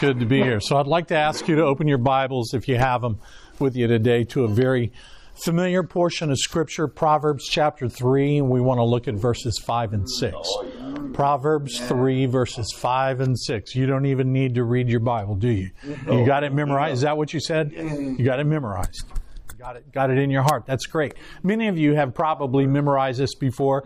Good to be here. So I'd like to ask you to open your Bibles, if you have them with you today, to a very familiar portion of Scripture, Proverbs chapter 3, and we want to look at verses 5 and 6. Proverbs 3, verses 5 and 6. You don't even need to read your Bible, do you? You got it memorized? Is that what you said? You got it memorized. Got it in your heart. That's great. Many of you have probably memorized this before.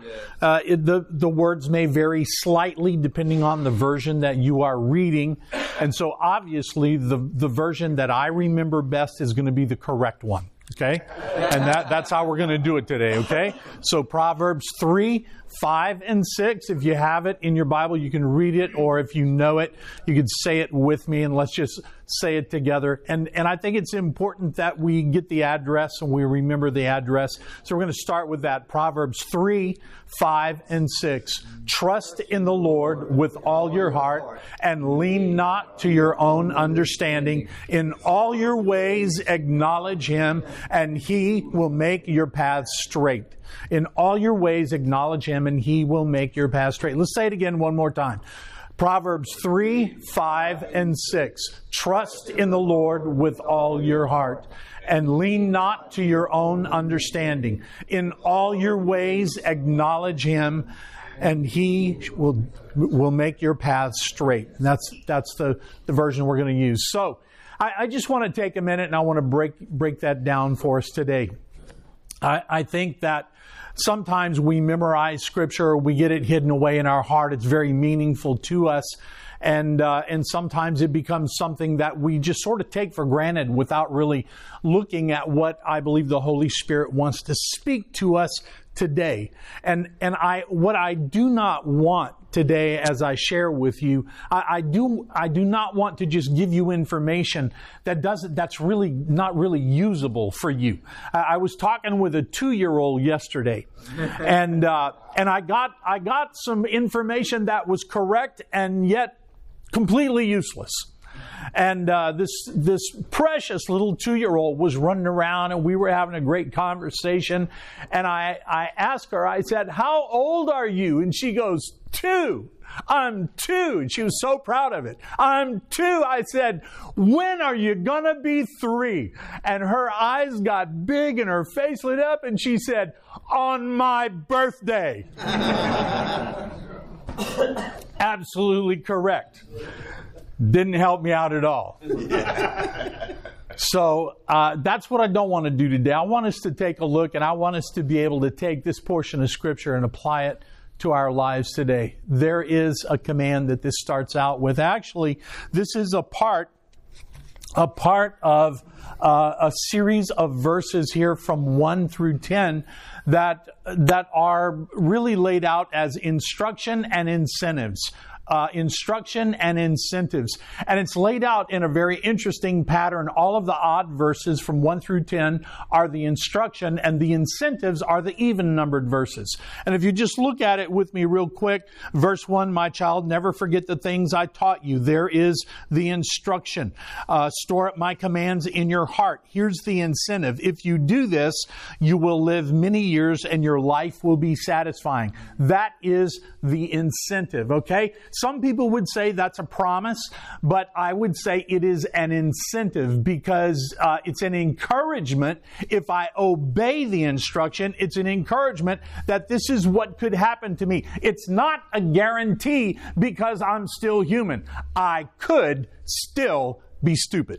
The words may vary slightly depending on the version that you are reading. And so obviously the version that I remember best is going to be the correct one. Okay? And that's how we're going to do it today. Okay? So Proverbs 3, 5, and 6. If you have it in your Bible, you can read it, or if you know it, you could say it with me, and let's just say it together. And I think it's important that we get the address and we remember the address. So we're going to start with that. Proverbs 3, 5, and 6. Trust in the Lord with all your heart and lean not to your own understanding. In all your ways acknowledge Him, and He will make your paths straight. In all your ways acknowledge Him, and He will make your path straight. Let's say it again one more time. Proverbs 3, 5, and 6. Trust in the Lord with all your heart, and lean not to your own understanding. In all your ways acknowledge Him, and He will make your paths straight. And that's the version we're going to use. So I just want to take a minute, and I want to break that down for us today. I think that sometimes we memorize Scripture, we get it hidden away in our heart. It's very meaningful to us. And sometimes it becomes something that we just sort of take for granted without really looking at what I believe the Holy Spirit wants to speak to us today. And what I do not want today, as I share with you, I do not want to just give you information that's really not really usable for you. I was talking with a 2-year-old yesterday, and I got some information that was correct and yet completely useless. And this precious little 2-year-old was running around, and we were having a great conversation. And I asked her, I said, "How old are you?" And she goes, 2. "I'm 2. And she was so proud of it. "I'm 2. I said, "When are you gonna be 3? And her eyes got big and her face lit up, and she said, "On my birthday." Absolutely correct. Didn't help me out at all. So that's what I don't want to do today. I want us to take a look, and I want us to be able to take this portion of Scripture and apply it to our lives today. There is a command that this starts out with. Actually, this is a part of a series of verses here from 1 through 10 that are really laid out as instruction and incentives. Instruction and incentives. And it's laid out in a very interesting pattern. All of the odd verses from 1 through 10 are the instruction, and the incentives are the even-numbered verses. And if you just look at it with me real quick, verse 1, "My child, never forget the things I taught you." There is the instruction. Store up my commands in your heart. Here's the incentive. If you do this, you will live many years and your life will be satisfying. That is the incentive, okay? Some people would say that's a promise, but I would say it is an incentive because it's an encouragement. If I obey the instruction, it's an encouragement that this is what could happen to me. It's not a guarantee because I'm still human. I could still be stupid.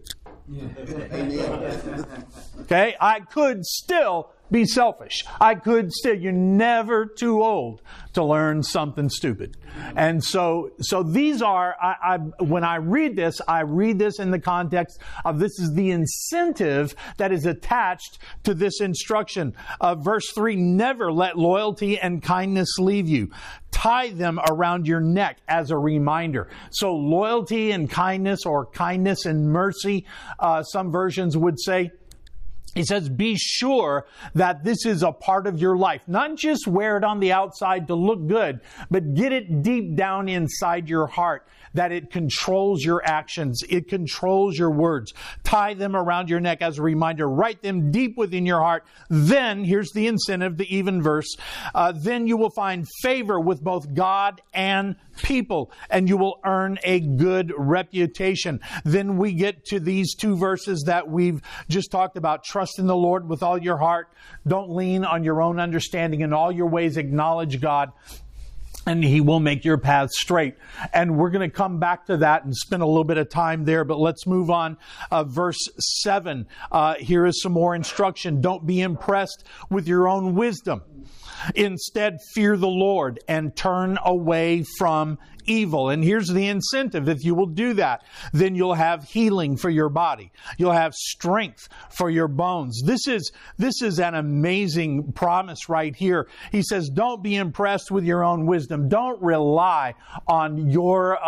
Okay? I could still be selfish. You're never too old to learn something stupid. And so these are, when I read this in the context of this is the incentive that is attached to this instruction. Verse 3, "Never let loyalty and kindness leave you. Tie them around your neck as a reminder." So loyalty and kindness, or kindness and mercy, some versions would say, He says, be sure that this is a part of your life. Not just wear it on the outside to look good, but get it deep down inside your heart, that it controls your actions. It controls your words. Tie them around your neck as a reminder. Write them deep within your heart. Then, here's the incentive, the even verse, then you will find favor with both God and people, and you will earn a good reputation. Then we get to these two verses that we've just talked about. Trust in the Lord with all your heart. Don't lean on your own understanding. In all your ways acknowledge God, and He will make your path straight. And we're going to come back to that and spend a little bit of time there, but let's move on. Verse 7. Here is some more instruction. Don't be impressed with your own wisdom. Instead, fear the Lord and turn away from evil. And here's the incentive. If you will do that, then you'll have healing for your body. You'll have strength for your bones. This is an amazing promise right here. He says, don't be impressed with your own wisdom. Don't rely on your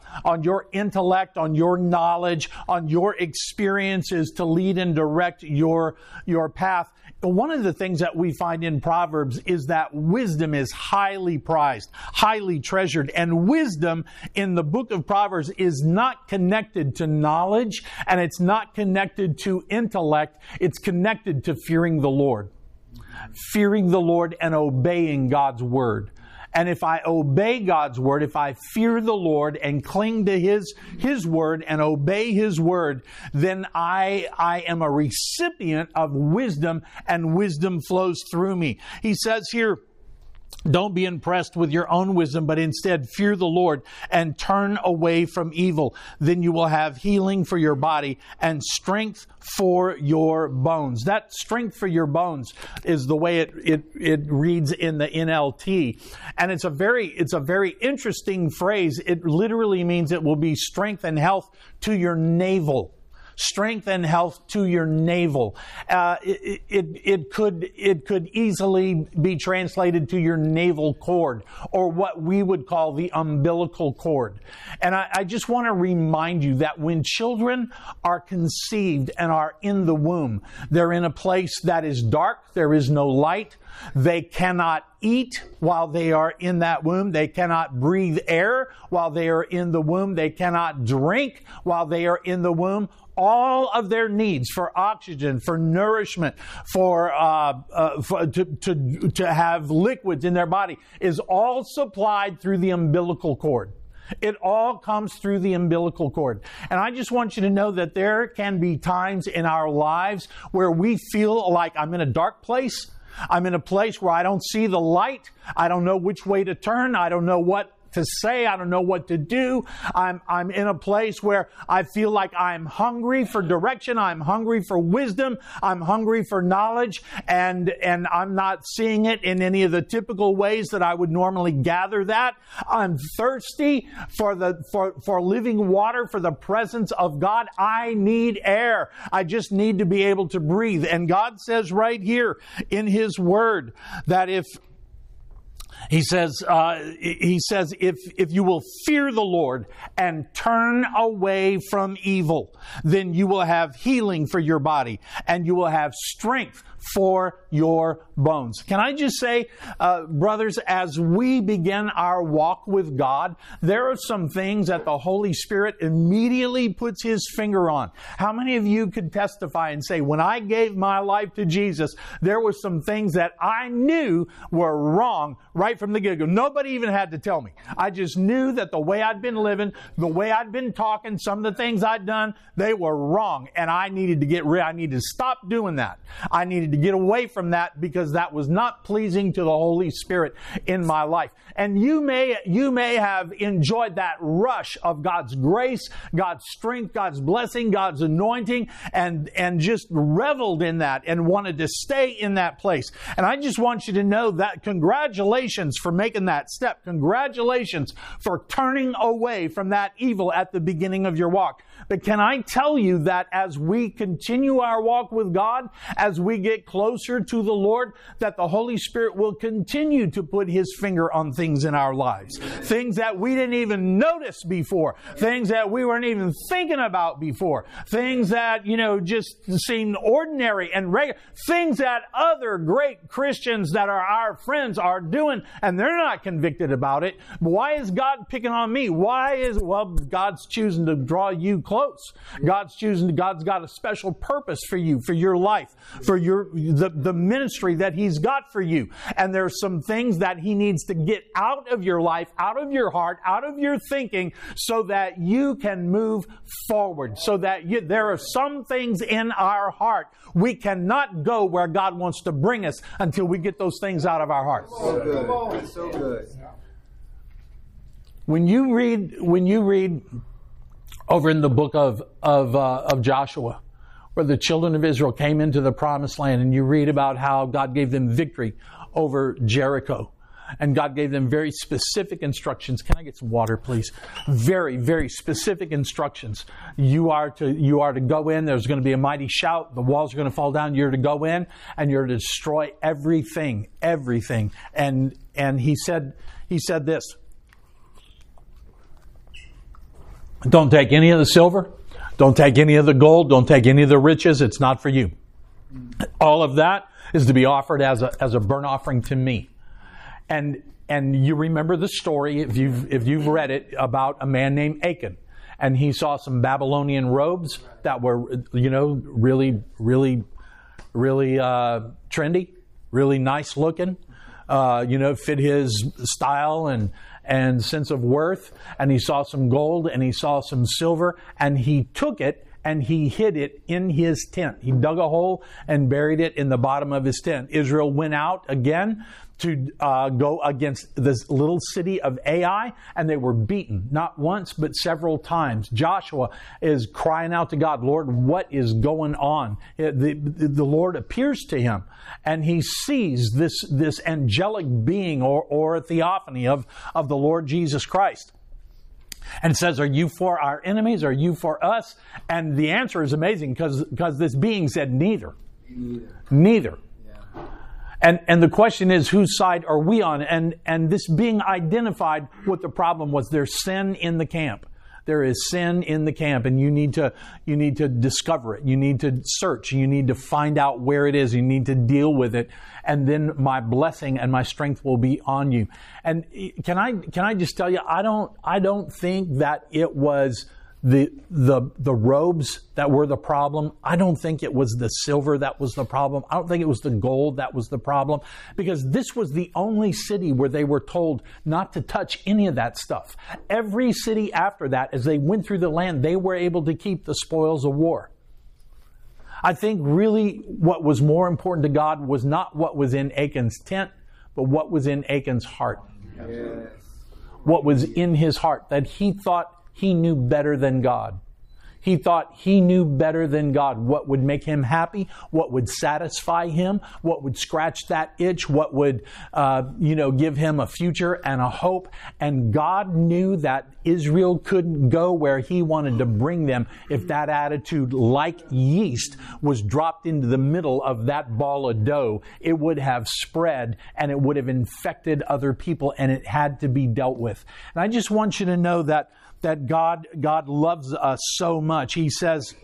intellect, on your knowledge, on your experiences to lead and direct your path. One of the things that we find in Proverbs is that wisdom is highly prized, highly treasured. And wisdom in the book of Proverbs is not connected to knowledge, and it's not connected to intellect. It's connected to fearing the Lord. Fearing the Lord and obeying God's word. And if I obey God's word, if I fear the Lord and cling to His word and obey His word, then I am a recipient of wisdom, and wisdom flows through me. He says here, don't be impressed with your own wisdom, but instead fear the Lord and turn away from evil. Then you will have healing for your body and strength for your bones. That strength for your bones is the way it reads in the NLT. And it's a very interesting phrase. It literally means it will be strength and health to your navel. Strength and health to your navel. It could easily be translated to your navel cord, or what we would call the umbilical cord. And I just want to remind you that when children are conceived and are in the womb, they're in a place that is dark. There is no light. They cannot eat while they are in that womb. They cannot breathe air while they are in the womb. They cannot drink while they are in the womb. All of their needs for oxygen, for nourishment, to have liquids in their body is all supplied through the umbilical cord. It all comes through the umbilical cord. And I just want you to know that there can be times in our lives where we feel like I'm in a dark place. I'm in a place where I don't see the light. I don't know which way to turn. I don't know what to say. I don't know what to do. I'm in a place where I feel like I'm hungry for direction. I'm hungry for wisdom. I'm hungry for knowledge, and I'm not seeing it in any of the typical ways that I would normally gather that. I'm thirsty for living water, for the presence of God. I need air. I just need to be able to breathe. And God says right here in His Word that He says, if you will fear the Lord and turn away from evil, then you will have healing for your body and you will have strength for your bones. Can I just say, brothers, as we begin our walk with God, there are some things that the Holy Spirit immediately puts His finger on. How many of you could testify and say, when I gave my life to Jesus, there were some things that I knew were wrong right from the get-go? Nobody even had to tell me. I just knew that the way I'd been living, the way I'd been talking, some of the things I'd done, they were wrong. And I needed to get rid. I needed to stop doing that. I needed to get away from that because that was not pleasing to the Holy Spirit in my life. And you may have enjoyed that rush of God's grace, God's strength, God's blessing, God's anointing, and just reveled in that and wanted to stay in that place. And I just want you to know that congratulations Congratulations for making that step. Congratulations for turning away from that evil at the beginning of your walk. But can I tell you that as we continue our walk with God, as we get closer to the Lord, that the Holy Spirit will continue to put His finger on things in our lives. Things that we didn't even notice before. Things that we weren't even thinking about before. Things that, just seemed ordinary and regular. Things that other great Christians that are our friends are doing, and they're not convicted about it. Why is God picking on me? God's choosing to draw you close. God's got a special purpose for you, for your life, for the ministry that He's got for you. And there's some things that He needs to get out of your life, out of your heart, out of your thinking, so that you can move forward. So that there are some things in our heart we cannot go where God wants to bring us until we get those things out of our hearts. So good. So good. When you read over in the book of Joshua, where the children of Israel came into the promised land, and you read about how God gave them victory over Jericho. And God gave them very specific instructions. Can I get some water, please? Very, very specific instructions. You are to go in. There's going to be a mighty shout. The walls are going to fall down. You're to go in and you're to destroy everything. And he said this. Don't take any of the silver. Don't take any of the gold. Don't take any of the riches. It's not for you. All of that is to be offered as a burnt offering to me. And you remember the story, if you've read it, about a man named Achan. And he saw some Babylonian robes that were, really, really, really trendy, really nice looking, fit his style and sense of worth. And he saw some gold and he saw some silver, and he took it and he hid it in his tent. He dug a hole and buried it in the bottom of his tent. Israel went out again to go against this little city of Ai, and they were beaten, not once, but several times. Joshua is crying out to God, Lord, what is going on? The Lord appears to him, and he sees this angelic being or a theophany of the Lord Jesus Christ. And it says, are you for our enemies? Are you for us? And the answer is amazing, because this being said, neither. Neither. And the question is, whose side are we on? And this being identified what the problem was. There's sin in the camp. There is sin in the camp, and you need to discover it. You need to search. You need to find out where it is. You need to deal with it, and then my blessing and my strength will be on you. And can I just tell you, I don't think that it was the robes that were the problem. I don't think it was the silver that was the problem. I don't think it was the gold that was the problem, because this was the only city where they were told not to touch any of that stuff. Every city after that, as they went through the land, they were able to keep the spoils of war. I think really what was more important to God was not what was in Achan's tent, but what was in Achan's heart. Yes. What was in his heart, that he thought he knew better than God. He thought he knew better than God what would make him happy, what would satisfy him, what would scratch that itch, what would, give him a future and a hope. And God knew that Israel couldn't go where He wanted to bring them if that attitude, like yeast, was dropped into the middle of that ball of dough. It would have spread and it would have infected other people, and it had to be dealt with. And I just want you to know that God loves us so much. He says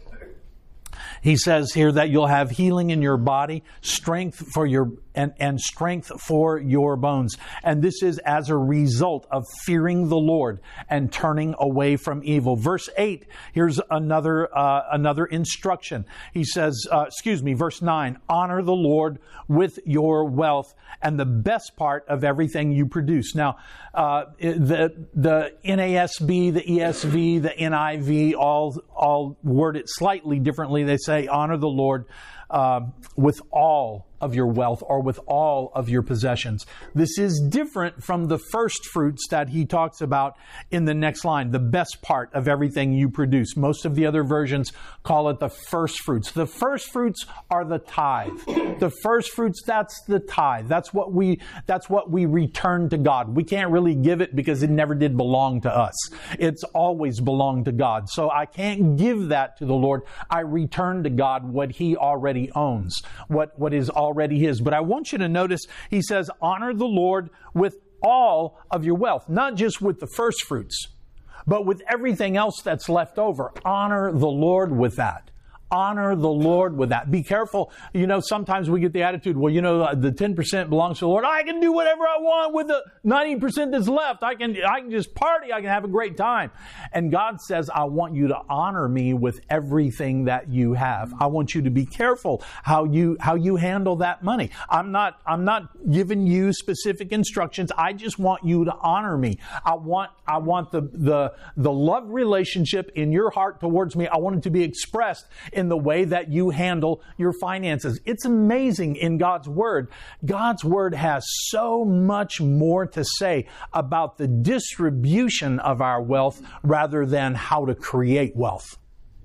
here that you'll have healing in your body, strength for your and strength for your bones. And this is as a result of fearing the Lord and turning away from evil. Verse 8, here's another instruction. He says, verse 9, honor the Lord with your wealth and the best part of everything you produce. Now, the NASB, the ESV, the NIV, all word it slightly differently. They say, honor the Lord with all of your wealth or with all of your possessions. This is different from the first fruits that he talks about in the next line, the best part of everything you produce. Most of the other versions call it the first fruits. The first fruits are the tithe. The first fruits, that's the tithe. That's what we return to God. We can't really give it because it never did belong to us. It's always belonged to God. So I can't give that to the Lord. I return to God what He already owns, what is already His. But I want you to notice, He says, honor the Lord with all of your wealth, not just with the first fruits, but with everything else that's left over. Honor the Lord with that. Honor the Lord with that. Be careful. Sometimes we get the attitude, well, the 10% belongs to the Lord. I can do whatever I want with the 90% that's left. I can just party. I can have a great time. And God says, I want you to honor me with everything that you have. I want you to be careful how you handle that money. I'm not giving you specific instructions. I just want you to honor me. I want the love relationship in your heart towards me. I want it to be expressed in the way that you handle your finances. It's amazing in God's Word. God's Word has so much more to say about the distribution of our wealth rather than how to create wealth.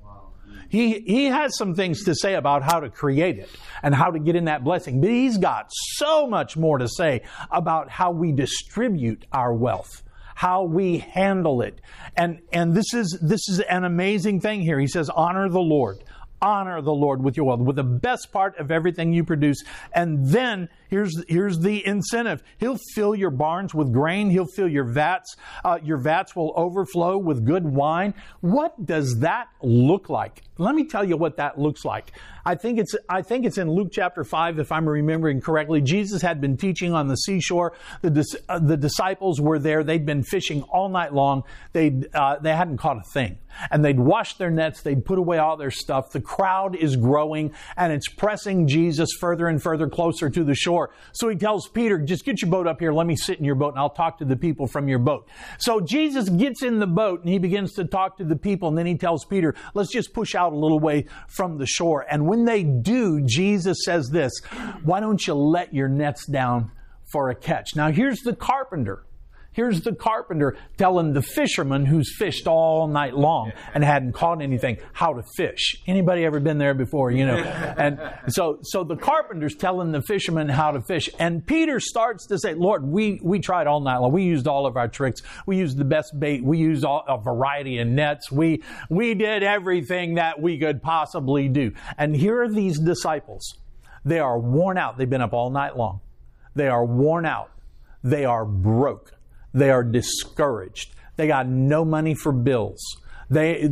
He has some things to say about how to create it and how to get in that blessing, but He's got so much more to say about how we distribute our wealth, how we handle it. And this is an amazing thing here. He says, honor the Lord. Honor the Lord with your wealth, with the best part of everything you produce. And then here's the incentive. He'll fill your barns with grain. He'll fill your vats. Your vats will overflow with good wine. What does that look like? Let me tell you what that looks like. I think it's in Luke chapter 5, if I'm remembering correctly. Jesus had been teaching on the seashore. The disciples were there. They'd been fishing all night long. They hadn't caught a thing. And they'd washed their nets. They'd put away all their stuff. The crowd is growing, and it's pressing Jesus further and further closer to the shore. So He tells Peter, just get your boat up here. Let me sit in your boat, and I'll talk to the people from your boat. So Jesus gets in the boat, and He begins to talk to the people. And then He tells Peter, let's just push out a little way from the shore. And when they do, Jesus says this, why don't you let your nets down for a catch? Now here's the carpenter. Here's the carpenter telling the fisherman who's fished all night long and hadn't caught anything how to fish. Anybody ever been there before, And so the carpenter's telling the fisherman how to fish. And Peter starts to say, Lord, we tried all night long. We used all of our tricks. We used the best bait. We used a variety of nets. We did everything that we could possibly do. And here are these disciples. They are worn out. They've been up all night long. They are worn out. They are broke. They are discouraged. They got no money for bills. They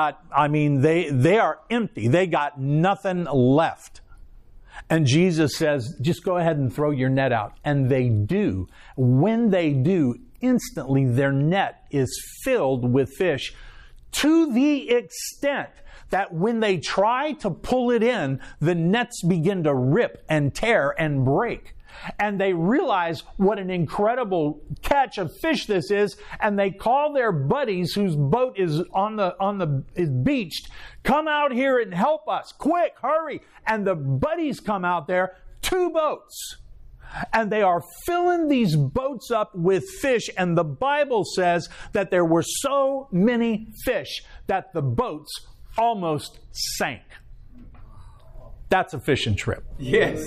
are empty. They got nothing left. And Jesus says, just go ahead and throw your net out. And they do. When they do, instantly their net is filled with fish to the extent that when they try to pull it in, the nets begin to rip and tear and break. And they realize what an incredible catch of fish this is, and they call their buddies whose boat is is beached, come out here and help us, quick, hurry. And the buddies come out there, 2 boats. And they are filling these boats up with fish, and the Bible says that there were so many fish that the boats almost sank. That's a fishing trip. Yes.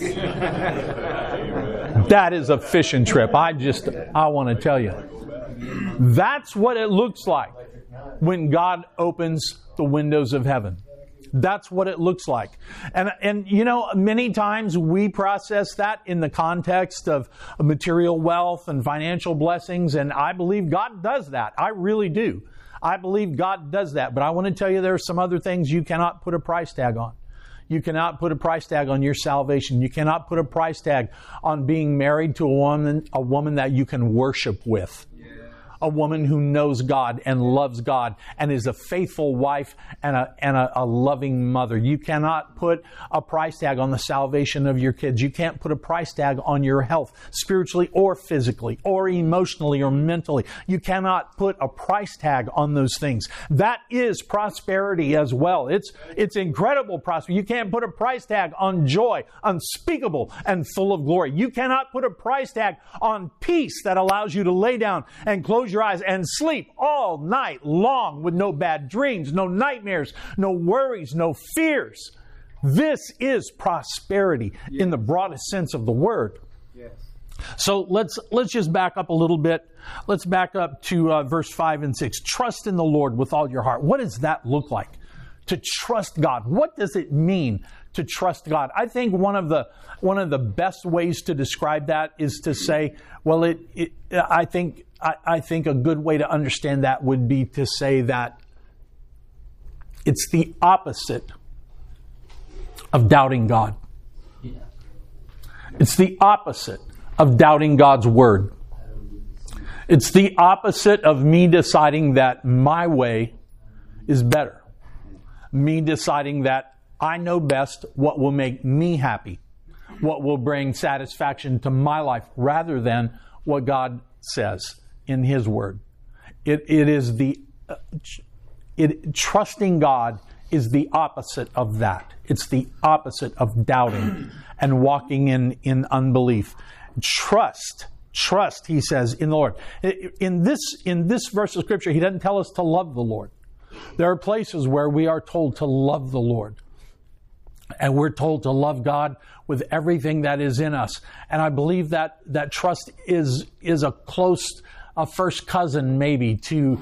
That is a fishing trip. I want to tell you. That's what it looks like when God opens the windows of heaven. That's what it looks like. And many times we process that in the context of material wealth and financial blessings, and I believe God does that. I really do. I believe God does that. But I want to tell you there are some other things you cannot put a price tag on. You cannot put a price tag on your salvation. You cannot put a price tag on being married to a woman that you can worship with. a woman who knows God and loves God and is a faithful wife and a loving mother. You cannot put a price tag on the salvation of your kids. You can't put a price tag on your health, spiritually or physically or emotionally or mentally. You cannot put a price tag on those things. That is prosperity as well. It's incredible prosperity. You can't put a price tag on joy, unspeakable and full of glory. You cannot put a price tag on peace that allows you to lay down and close your eyes and sleep all night long with no bad dreams, no nightmares, no worries, no fears. This is prosperity in the broadest sense of the word. Yes. So let's just back up a little bit. Let's back up to verse 5 and 6. Trust in the Lord with all your heart. What does that look like? To trust God. What does it mean to trust God? I think one of the best ways to describe that is to say, well, I think a good way to understand that would be to say that it's the opposite of doubting God. It's the opposite of doubting God's word. It's the opposite of me deciding that my way is better. Me deciding that I know best what will make me happy, what will bring satisfaction to my life, rather than what God says in His Word. Trusting God is the opposite of that. It's the opposite of doubting and walking in unbelief. Trust, he says, in the Lord. In this verse of Scripture, He doesn't tell us to love the Lord. There are places where we are told to love the Lord. And we're told to love God with everything that is in us. And I believe that trust is a close, first cousin maybe to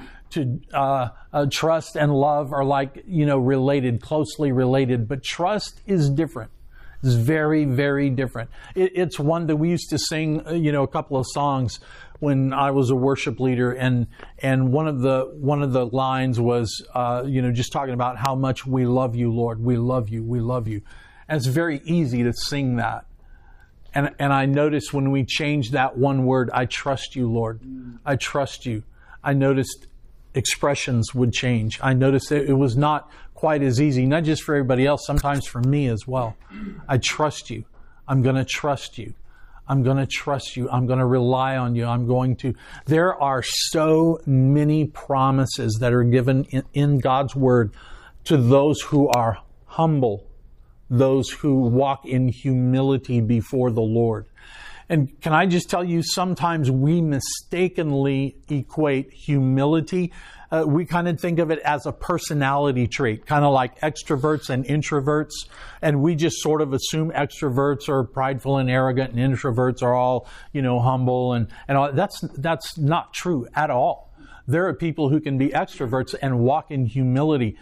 trust and love are like, related, closely related. But trust is different. It's very, very different. It's one that we used to sing, a couple of songs when I was a worship leader, and one of the lines was, just talking about how much we love you, Lord. We love you. We love you. And it's very easy to sing that. And I noticed when we changed that one word, I trust you, Lord. I trust you. I noticed expressions would change. I noticed that it was not quite as easy, not just for everybody else, sometimes for me as well. I trust you. I'm going to trust you. I'm going to trust you. I'm going to rely on you. There are so many promises that are given in God's Word to those who are humble, those who walk in humility before the Lord. And can I just tell you, sometimes we mistakenly equate humility. We kind of think of it as a personality trait, kind of like extroverts and introverts. And we just sort of assume extroverts are prideful and arrogant and introverts are all, humble and all. That's not true at all. There are people who can be extroverts and walk in humility,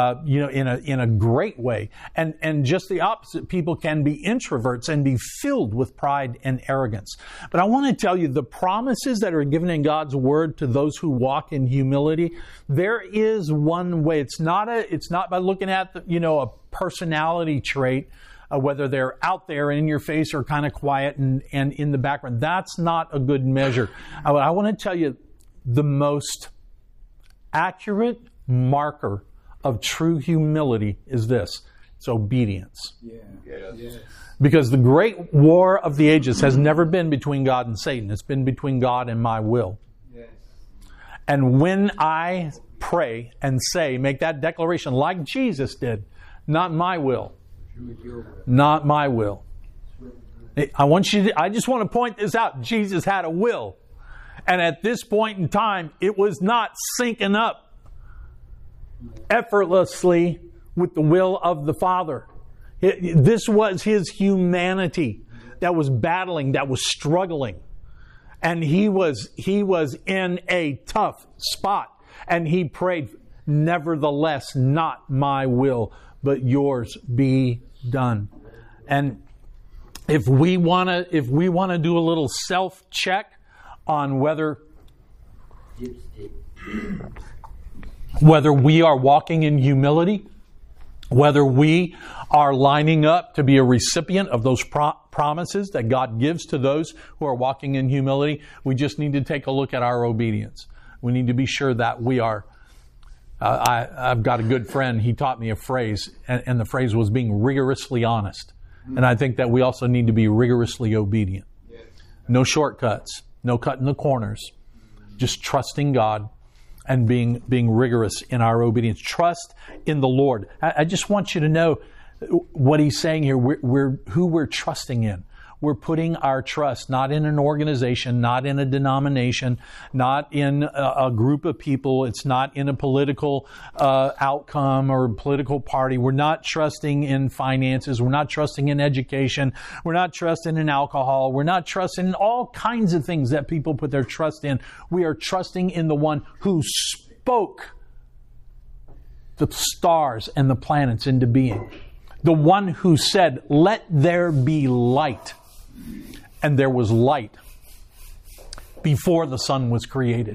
in a great way. And just the opposite, people can be introverts and be filled with pride and arrogance. But I want to tell you, the promises that are given in God's Word to those who walk in humility, there is one way. It's not by looking at a personality trait, whether they're out there and in your face or kind of quiet and in the background. That's not a good measure. I want to tell you, the most accurate marker of true humility is this. It's obedience. Yeah. Yes. Because the great war of the ages has never been between God and Satan. It's been between God and my will. Yes. And when I pray and make that declaration like Jesus did, not my will. Not my will. I just want to point this out. Jesus had a will. And at this point in time, it was not syncing up effortlessly with the will of the Father. This was His humanity that was battling, that was struggling. And He was in a tough spot. And He prayed, nevertheless, not my will, but yours be done. And if we want to do a little self-check on whether we are walking in humility, whether we are lining up to be a recipient of those promises that God gives to those who are walking in humility, we just need to take a look at our obedience. We need to be sure that we are. I've got a good friend. He taught me a phrase, and the phrase was being rigorously honest. And I think that we also need to be rigorously obedient. No shortcuts, no cutting the corners, just trusting God and being rigorous in our obedience. Trust in the Lord. I just want you to know what he's saying here. Who we're trusting in. We're putting our trust not in an organization, not in a denomination, not in a group of people. It's not in a political outcome or political party. We're not trusting in finances. We're not trusting in education. We're not trusting in alcohol. We're not trusting in all kinds of things that people put their trust in. We are trusting in the one who spoke the stars and the planets into being. The one who said, "Let there be light." And there was light before the sun was created.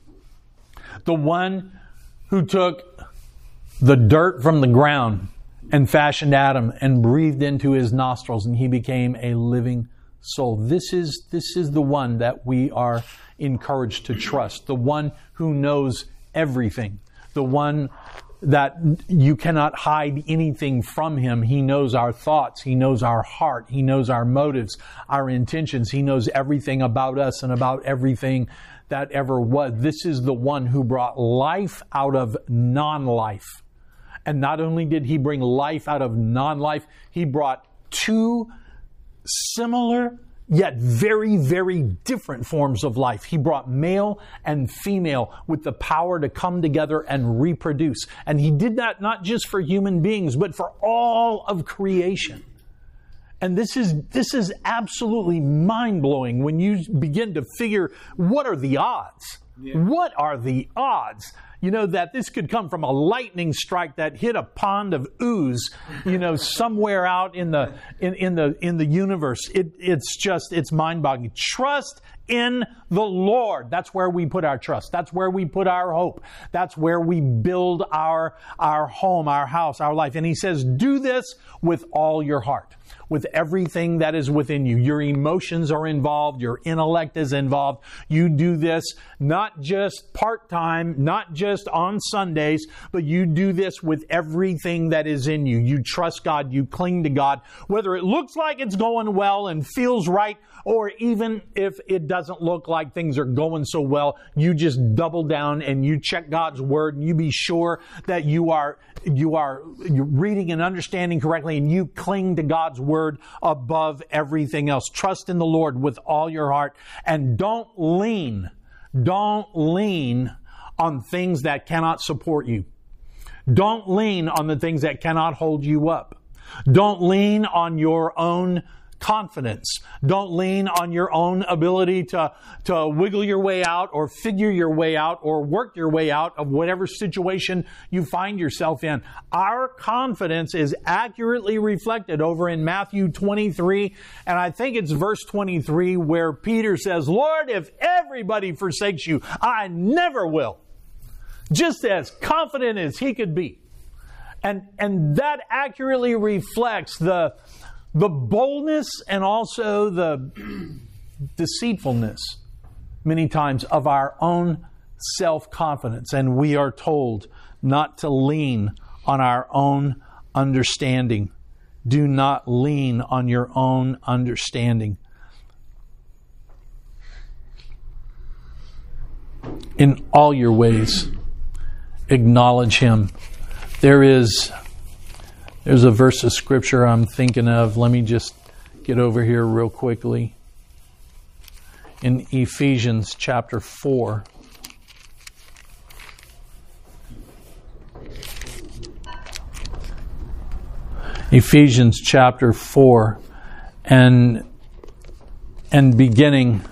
The one who took the dirt from the ground and fashioned Adam and breathed into his nostrils, and he became a living soul. This is the one that we are encouraged to trust. The one who knows everything. The one that you cannot hide anything from him. He knows our thoughts. He knows our heart. He knows our motives, our intentions. He knows everything about us and about everything that ever was. This is the one who brought life out of non-life. And not only did he bring life out of non-life, he brought two similar yet very, very different forms of life. He brought male and female with the power to come together and reproduce. And he did that not just for human beings, but for all of creation. And this is absolutely mind-blowing when you begin to figure, what are the odds? Yeah. What are the odds? That this could come from a lightning strike that hit a pond of ooze, somewhere out in the universe. It's mind-boggling. Trust in the Lord. That's where we put our trust. That's where we put our hope. That's where we build our home, our house, our life. And he says, do this with all your heart, with everything that is within you. Your emotions are involved. Your intellect is involved. You do this not just part-time, not just on Sundays, but you do this with everything that is in you. You trust God. You cling to God. Whether it looks like it's going well and feels right, or even if it doesn't look like things are going so well, you just double down and you check God's Word and you be sure that you're reading and understanding correctly, and you cling to God's Word above everything else. Trust in the Lord with all your heart, and don't lean on things that cannot support you. Don't lean on the things that cannot hold you up. Don't lean on your own confidence. Don't lean on your own ability to wiggle your way out or figure your way out or work your way out of whatever situation you find yourself in. Our confidence is accurately reflected over in Matthew 23, and I think it's verse 23 where Peter says, "Lord, if everybody forsakes you, I never will." Just as confident as he could be. And that accurately reflects the boldness and also the deceitfulness many times of our own self-confidence. And we are told not to lean on our own understanding. Do not lean on your own understanding. In all your ways, acknowledge Him. There's a verse of Scripture I'm thinking of. Let me just get over here real quickly. In Ephesians chapter 4. Ephesians chapter 4 and beginning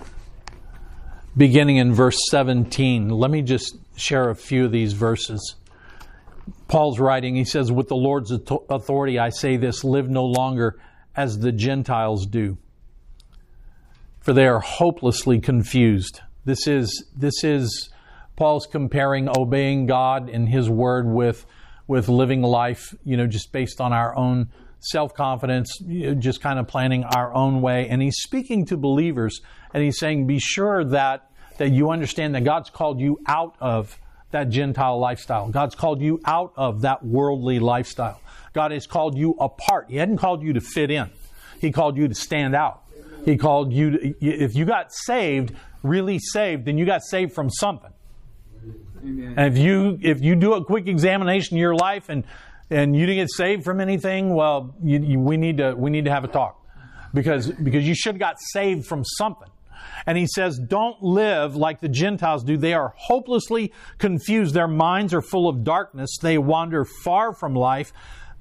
in verse 17. Let me just share a few of these verses. Paul's writing, he says, "With the Lord's authority I say this, live no longer as the Gentiles do, for they are hopelessly confused." This is Paul's comparing obeying God and His Word with living life, just based on our own self-confidence, just kind of planning our own way. And he's speaking to believers, and he's saying, be sure that that you understand that God's called you out of that Gentile lifestyle. God's called you out of that worldly lifestyle. God has called you apart. He hadn't called you to fit in. He called you to stand out. He called you to, if you got saved, really saved, then you got saved from something. Amen. And if you do a quick examination of your life and you didn't get saved from anything, well, we need to have a talk, because you should have got saved from something. And he says, don't live like the Gentiles do. They are hopelessly confused. Their minds are full of darkness. They wander far from life.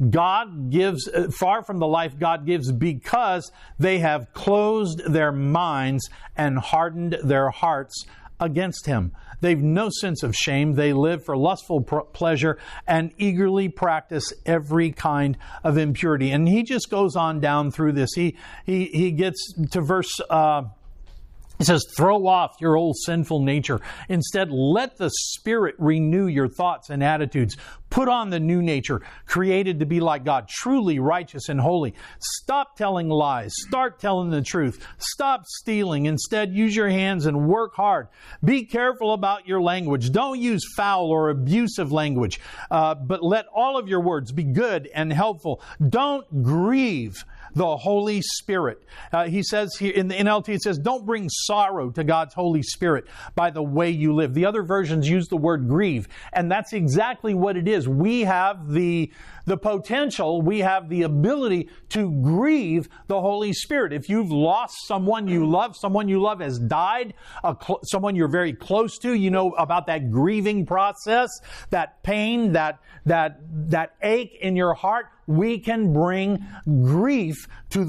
Far from the life God gives, because they have closed their minds and hardened their hearts against Him. They've no sense of shame. They live for lustful pleasure and eagerly practice every kind of impurity. And he just goes on down through this. He gets to verse It says, throw off your old sinful nature. Instead, let the Spirit renew your thoughts and attitudes. Put on the new nature, created to be like God, truly righteous and holy. Stop telling lies. Start telling the truth. Stop stealing. Instead, use your hands and work hard. Be careful about your language. Don't use foul or abusive language, but let all of your words be good and helpful. Don't grieve the Holy Spirit. He says here in the NLT, it says, don't bring sorrow to God's Holy Spirit by the way you live. The other versions use the word grieve, and that's exactly what it is. We have the potential, we have the ability to grieve the Holy Spirit. If you've lost someone you love has died, someone you're very close to, you know about that grieving process, that pain, that ache in your heart. We can bring grief to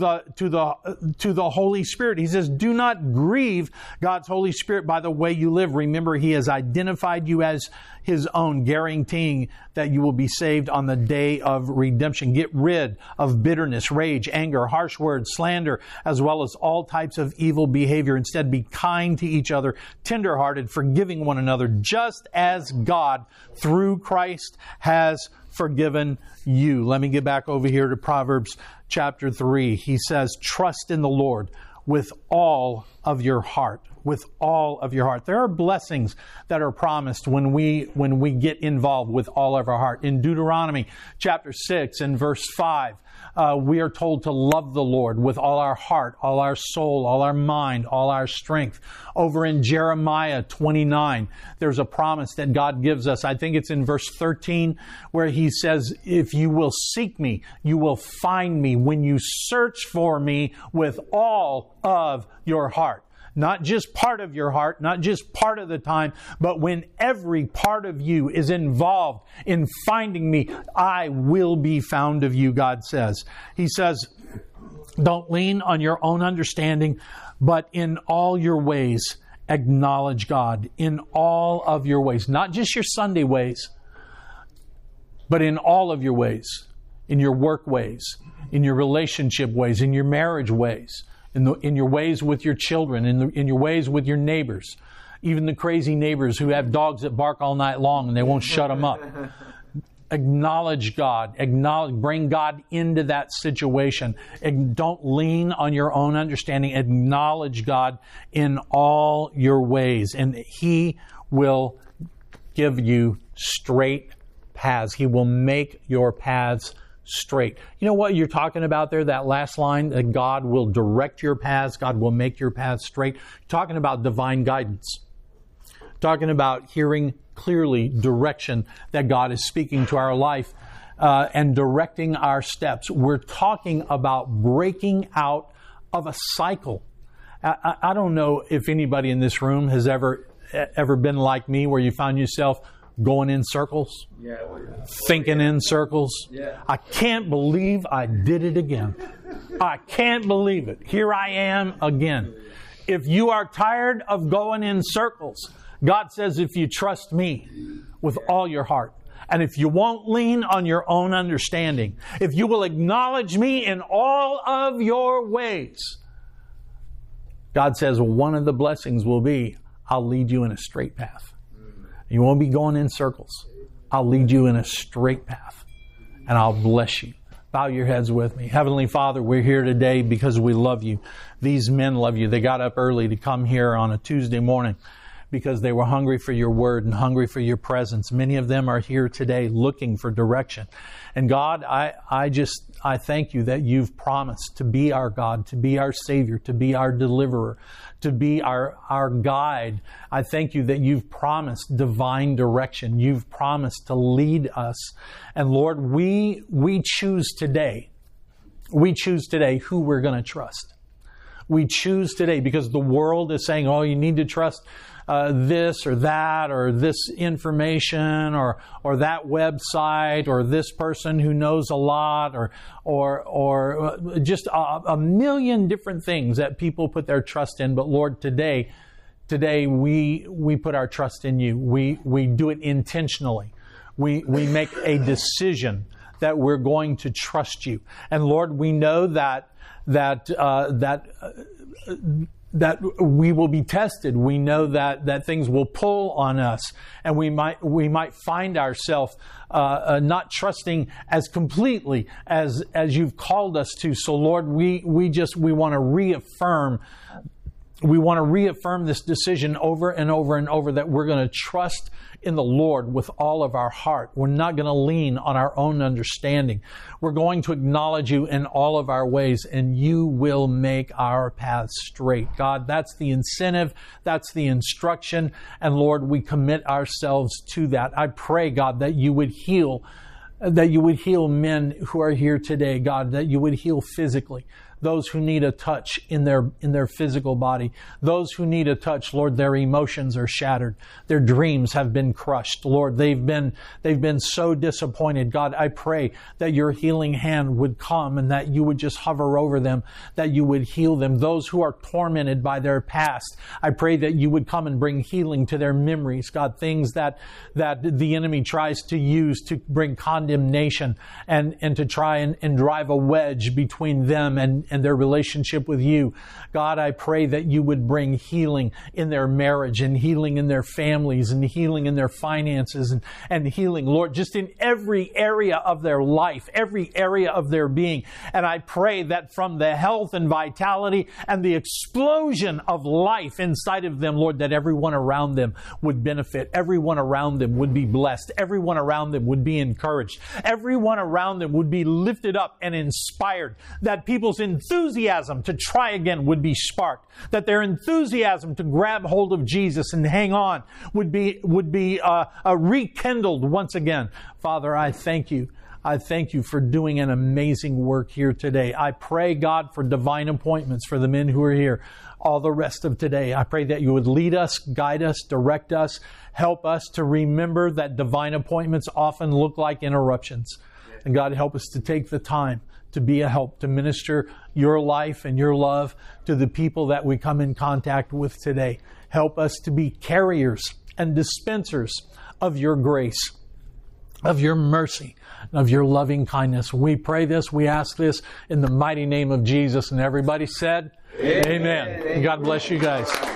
the Holy Spirit. He says, do not grieve God's Holy Spirit by the way you live. Remember, He has identified you as His own, guaranteeing that you will be saved on the day of redemption. Get rid of bitterness, rage, anger, harsh words, slander, as well as all types of evil behavior. Instead, be kind to each other, tenderhearted, forgiving one another, just as God, through Christ, has forgiven you. Let me get back over here to Proverbs chapter 3. He says, trust in the Lord with all of your heart. With all of your heart. There are blessings that are promised when we get involved with all of our heart. In Deuteronomy chapter 6 and verse 5, we are told to love the Lord with all our heart, all our soul, all our mind, all our strength. Over in Jeremiah 29, there's a promise that God gives us. I think it's in verse 13 where He says, if you will seek me, you will find me when you search for me with all of your heart. Not just part of your heart, not just part of the time, but when every part of you is involved in finding me, I will be found of you, God says. He says, don't lean on your own understanding, but in all your ways, acknowledge God. In all of your ways. Not just your Sunday ways, but in all of your ways. In your work ways, in your relationship ways, in your marriage ways. In your ways with your children, in your ways with your neighbors, even the crazy neighbors who have dogs that bark all night long and they won't shut them up. Acknowledge God. Bring God into that situation. And don't lean on your own understanding. Acknowledge God in all your ways, and He will give you straight paths. He will make your paths straight. You know what you're talking about there, that last line, that God will direct your paths, God will make your paths straight. You're talking about divine guidance. Talking about hearing clearly direction that God is speaking to our life and directing our steps. We're talking about breaking out of a cycle. I don't know if anybody in this room has ever been like me, where you found yourself going in circles, thinking in circles. I can't believe I did it again. I can't believe it. Here I am again. If you are tired of going in circles, God says, if you trust me with all your heart, and if you won't lean on your own understanding, if you will acknowledge me in all of your ways, God says one of the blessings will be, I'll lead you in a straight path. You won't be going in circles. I'll lead you in a straight path, and I'll bless you. Bow your heads with me. Heavenly Father, we're here today because we love you. These men love you. They got up early to come here on a Tuesday morning. because they were hungry for your word and hungry for your presence. Many of them are here today looking for direction. And God, I thank you that you've promised to be our God, to be our Savior, to be our deliverer, to be our guide. I thank you that you've promised divine direction. You've promised to lead us. And Lord, we choose today. We choose today who we're going to trust. We choose today because the world is saying, oh, you need to trust this or that or this information or that website or this person who knows a lot or just a million different things that people put their trust in. But Lord, today we put our trust in you. We do it intentionally. We make a decision that we're going to trust you. And Lord, we know that we will be tested. We know that things will pull on us, and we might find ourselves not trusting as completely as you've called us to. So Lord, we want to reaffirm. We want to reaffirm this decision over and over and over that we're going to trust in the Lord with all of our heart. We're not going to lean on our own understanding. We're going to acknowledge you in all of our ways, and you will make our paths straight. God, that's the incentive. That's the instruction. And Lord, we commit ourselves to that. I pray, God, that you would heal men who are here today, God, that you would heal physically. Those who need a touch in their physical body. Those who need a touch, Lord, their emotions are shattered. Their dreams have been crushed. Lord, they've been so disappointed. God, I pray that your healing hand would come and that you would just hover over them, that you would heal them. Those who are tormented by their past, I pray that you would come and bring healing to their memories. God, things that the enemy tries to use to bring condemnation and to try and drive a wedge between them and their relationship with you. God, I pray that you would bring healing in their marriage and healing in their families and healing in their finances and healing, Lord, just in every area of their life, every area of their being. And I pray that from the health and vitality and the explosion of life inside of them, Lord, that everyone around them would benefit. Everyone around them would be blessed. Everyone around them would be encouraged. Everyone around them would be lifted up and inspired. That people's enthusiasm to try again would be sparked. That their enthusiasm to grab hold of Jesus and hang on would be rekindled once again. Father, I thank you. I thank you for doing an amazing work here today. I pray, God, for divine appointments for the men who are here all the rest of today. I pray that you would lead us, guide us, direct us, help us to remember that divine appointments often look like interruptions. And God, help us to take the time to be a help, to minister your life and your love to the people that we come in contact with today. Help us to be carriers and dispensers of your grace, of your mercy, and of your loving kindness. We pray this, we ask this in the mighty name of Jesus. And everybody said, Amen. And God bless you guys.